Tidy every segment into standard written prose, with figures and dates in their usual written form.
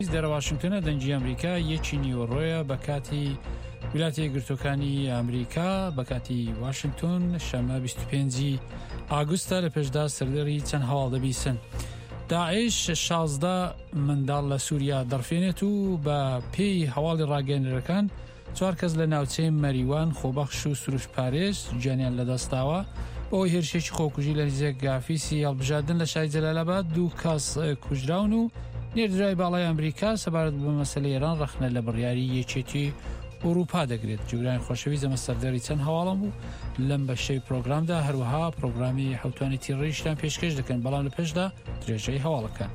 در واشنگتن دنجی ئەمریکا یەکی نیوەڕۆیە بە کاتی ویلایەتە یەکگرتووەکانی ئەمریکا بە کاتی واشنگتن شەمە 25 ئاگوستە لە پێشدا سەردەری چەند هەواڵ دەبیسن. داعش 16 منداڵ لە سووریا دەرفێنێت و بە پێی هەواڵی ڕاگەیەنەرەکان 4 کەس لە ناوچەی مەریوان خۆبەخش و سروش پارێز گیانیان لەدەستاوە بۆ هێرشێکی خۆکوژی لە نزیک گافیسی هەڵبژاردن لە شاری جەلالاباد 2 کەس کوژراون و نێردرای باڵای ئەمریکا سەبارەت بە مەسەلەی ئێران ڕەخنە لە بڕیاری یەکێتی ئەوروپا دەگرێت. جوگرانی خۆشەویست ئەمە سەردەری چەند هەواڵم بوو لەم بەشەی پرۆگرامدا هەروەها پرۆگرامی حوتوانێتی ڕێیشتان پێشکەش دەکەن بەڵام لە پێشدا درێژەی هەواڵەکان.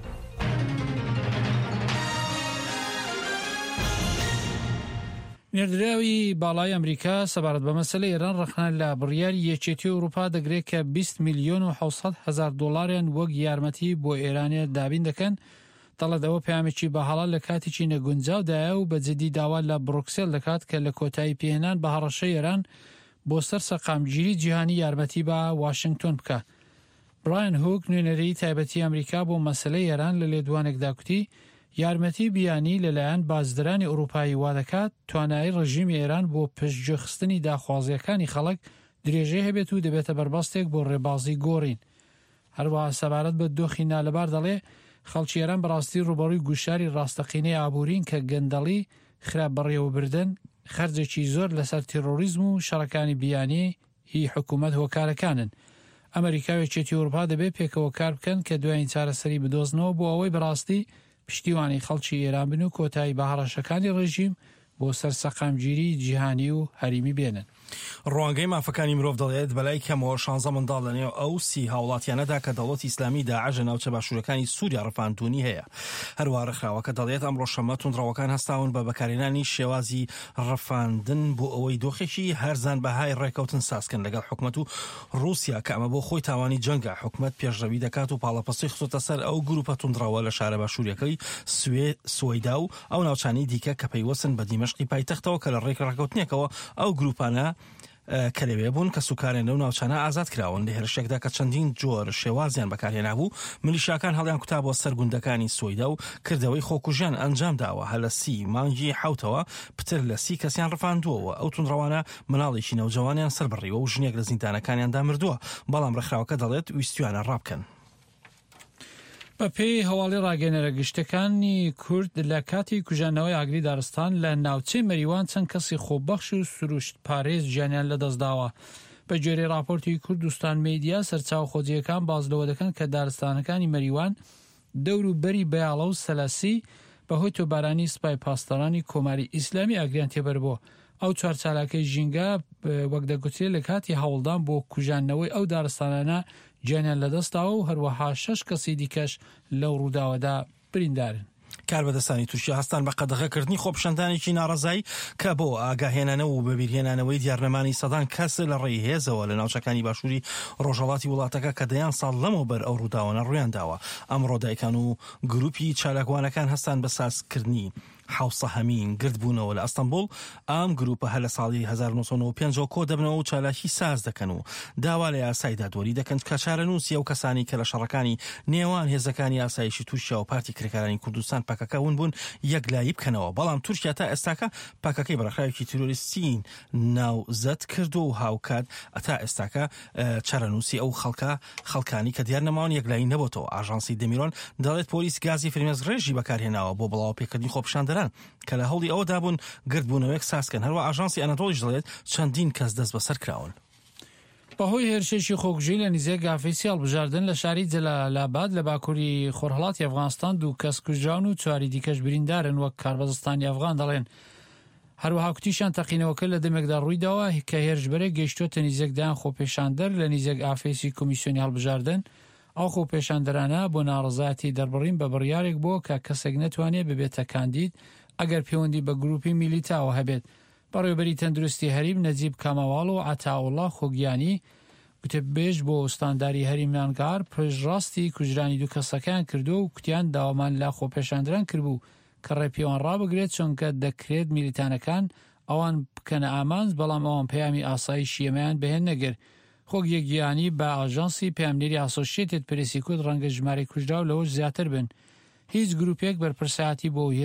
نێردراوی باڵای ئەمریکا سەبارەت بە مەسەلەی ئێران ڕەخنە لە بڕیاری یەکێتی ئەوروپا دەگرێت کە 20 ملیۆن و 700 هەزار دۆڵاریان وەک یارمەتی بۆ ئێرانیە دابین دەکەن. دەڵێت ئەوە پامێکی بەهاڵا لە کاتێکی نەگونجاودایە و بە جددی داوا لە بروکسێل دەکات کە لە کۆتایی پێهێنان بە هەڕەشەی ئێران بۆ سەر سەقامگیری جیهانی یارمەتی بە واشنگتن بکە. برایان هوک نوێنەرەی تایبەتی ئەمریکا بۆ مەسەلەی ئێران لە لێدوانێکدا کوتی یارمەتی بیانی لەلایەن بازرگانی ئەوروپایی وا دەکات توانایی ڕژیمی ئێران بۆ پشتگوێخستنی داخوازیەکانی خەڵک درێژەی هەبێت و دەبێتە بەربەستێک بۆ ڕێبازی گۆڕین. هەروەها سەبارەت بە دۆخی نالەبار دەڵێ خەڵکی ئێران بەڕاستی ڕوبەڕووی گوشاری ڕاستەقینەی ئابوورین کە گەندەڵی خراپ بەڕێوەبردن خەرجێکی زۆر لەسەر تیرۆریزم و شەڕەکانی بیانی هی حکوومەت هۆکارەکانن. ئەمریکاوێکێتی ئەوروپا دەبێت پێکەوە کار بکەن کە دوایین چارەسەری بدۆزنەوە بۆ ئەوەی بەڕاستی پشتیوانی خەڵکی ئێران بن و کۆتایی بە هەڕەشەکانی ڕێژیم بۆ سەر سەقامگیری جیهانی و هەریمی بێنن. ڕوانگەی مافەکانی مرۆڤ دەڵێت بەلای کەمەوە 16 منداڵ لەنێو ئەو 30 هاوڵاتیانەدا کە دەوڵەتی ئیسلامی داعش ناوچە باشوورەکانی سووریا ڕفاندوونی هەیە. هەروە ڕێکخراوەکە دەڵێت ئەمڕۆ شەمە توندڕەوەکان هەستاون بە بەکارهێنانی شێوازی ڕفاندن بۆ ئەوەی دۆخێکی هەرزان بەهای ڕێکەوتن سازکەن لەگەڵ حکومەت و رووسیا کە ئەمە بۆ خۆی تاوانی جەنگە. حکومەت پێشڕەوی دەکات و پاڵەپەستی خستۆتە سەر ئەو گروپە توندڕەوە لە شارە باشووریەکەی سوێدا و ئەو ناوچانی دیکە کە پەیوەستن بە دیمەشقی پایتەختەوە کە لە ڕێکەوتنێکەوە ئەو گروپانە کە لەوێ بوون کە سوکارێنە و ناوچانە ئازاد کراون. لە هێرشێکدا کە چەندین جۆر شێوازیان بەکارهێنا بوو ملیشیاکان هەڵیان کوتا بۆ سەر گوندەکانی سوێدا و کردەوەی خۆکوژیان ئەنجام داوە. هە لە 30 مانگی حوتەوە پتر لە 30 کەسیان ڕفاندووەوە. ئەو توندڕەوانە مناڵێکی نەوجەوانیان سەربڕیوە و ژنێک لە زیندانەکانیاندا مردووە بەڵام ڕێکخراوەکە دەڵێت ویستویانە ڕابکەن. بە پێی هەواڵی ڕاگەیەنەرە گشتەکانی کورد لە کاتی کوژانەوەی ئاگری دارستان لە ناوچەی مەریوان چەند کەسی خۆبەخش و سروشت پارێز گیانیان لەدەستداوە. بە گوێرەی راپۆرتی کوردستان میدیا سەرچاو خۆجیەکان باز لەوە دەکەن کە دارستانەکانی مەریوان دەور و بەری بەیاڵە و سەلاسی بەهۆی تۆبارانی سپای پاسدارانی کۆماری ئیسلامی ئاگریان تێبەربووە. ئەو چوارچالاکەی ژینگە وەک دەگوترێت لە کاتی هەوڵدان بۆ کوژانەوەی ئەو دارستانانە گیانیان لەدەستاوە و هەروەها 6 کەسی دیکەش لەو ڕووداوەدا بریندارن. کاربەدەستانی تووشی هەستان بە قەدەغەکردنی خۆپشاندانێکی ناڕەزایی کە بۆ ئاگاهێنانە و بەبیرهێنانەوەی دیارنەمانی سەدان کەس لە ڕێی هێزەوە لە ناوچەکانی باشووری ڕۆژهەڵاتی وڵاتەکە کە دەیان ساڵ لەمەوبەر ئەو ڕووداوانە ڕویان داوە. ئەمڕۆ دایکان و گروپی چالاکوانەکان هەستان بە سازکردنی حوسە هەمین گردبوونەوە لە ئەستەمبول. ئام گروپە هە لە ساڵی 1995 کۆ دەبنەوە و چالاکی ساز دەکەن و داوا لە یاسای دادوەری دەکەن کە چارەنووسی ئەو کەسانی کە لە شەڕەکانی نێوان هێزەکانی یاسایشی تووشیا و پارتی کرێکارانی کوردستان پاکەکەون بوون یەکلایی بکەنەوە. بەڵام تورکیا تا ئێستاکە پاکەکەی بەڕێکخراوێکی تیرۆریستی ناوزەت کردو و هاوکات تا ئێستاکە چارەنووسی ئەو خەڵکانی کە دیار نەماون یەکلایی نەبووتەوە. ئاژانسی دەمیرۆن دەڵێت پۆلیس گازی فرمێسک بەکارهێناوە بۆ بڵاوپێکردنی خۆپشاندەران کە لە هەوڵی ئەوەدا بوون گردبوونەوەیەک سازکەن. هەروە ئاژانسی ئەنەدۆڵیش دەڵێت چەندین کەس دەست بەسەر کراون. بەهۆی هێرشێکی خۆکوژی لە نزیک گافیسی هەڵبژاردن لە شاری جەلالاباد لە باکووری خۆرهەڵاتی ئەفغانستان 2 کەس کوژراون و 4 دیکەش بریندارن وەک کاربەدەستانی ئەفغان دەڵێن. هەروەها کوتیشان تەقینەوەکە لە دەمێکدا ڕوویداوە کە هێرشبەرێک گەیشتۆتە نزیکدایان خۆپێشاندەر لە نزیک ئافیسی کۆمیسیۆنی هەڵبژاردن. ئەو خۆپێشاندەرانە بۆ ناڕەزایەتی دەربڕین بە بڕیارێک بۆ کە کەسێک نەتوانێت ببێتە کاندید ئەگەر پەیوەندی بە گروپی میلیتاوە هەبێت. بەڕێوەبەری تەندروستی هەریم نەجیب کامەواڵ و عەتاوڵڵا خۆگیانی وتەبێژ بۆ ئوستانداری هەریمانگار پشتڕاستی کوژرانی 2 کەسەکان کردو و کوتیان داوامان لە خۆپێشاندەران کردبوو کە ڕێپیوان ڕابگرێت چونکە دەکرێت میلیتانەکان ئەوان بکەنە ئامانج بەڵام ئەوان پەیامی ئاسایشی ئەمەیان بەهێن نەگر. خۆگیەگیانی بە ئاژانسی پەیامنێری ئاسۆشیێتێت پرێسی کورد ڕەنگە ژمارەی کوژراو لەوەش زیاتر بن. هیچ گروپێک بەرپرسایەتی بۆ